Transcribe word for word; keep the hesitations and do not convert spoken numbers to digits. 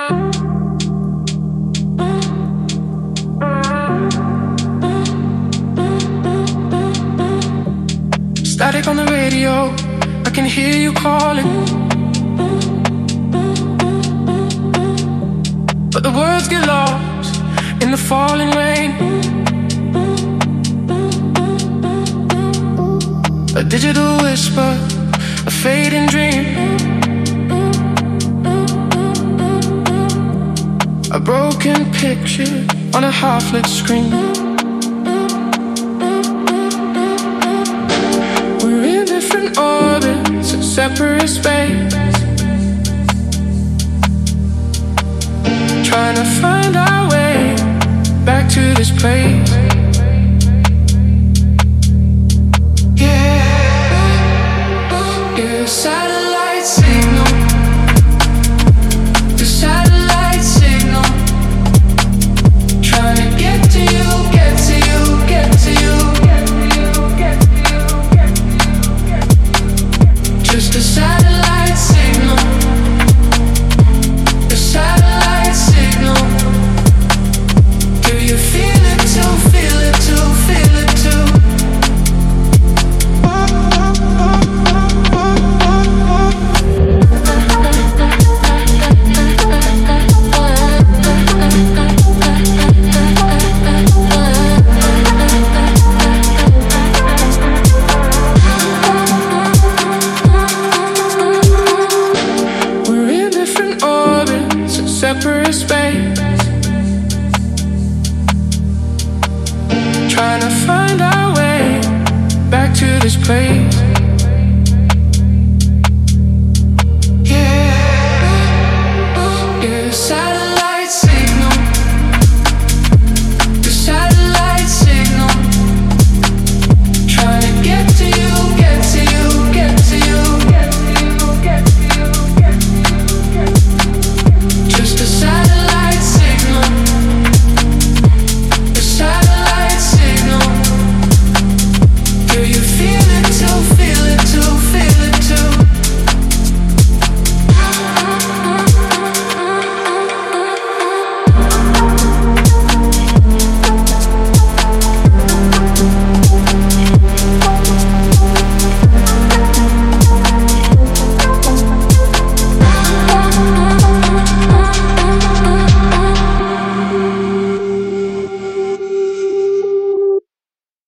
Static on the radio, I can hear you calling, but the words get lost in the falling rain. A digital whisper, a fading dream, a broken picture on a half-lit screen. We're in different orbits, in separate space, trying to find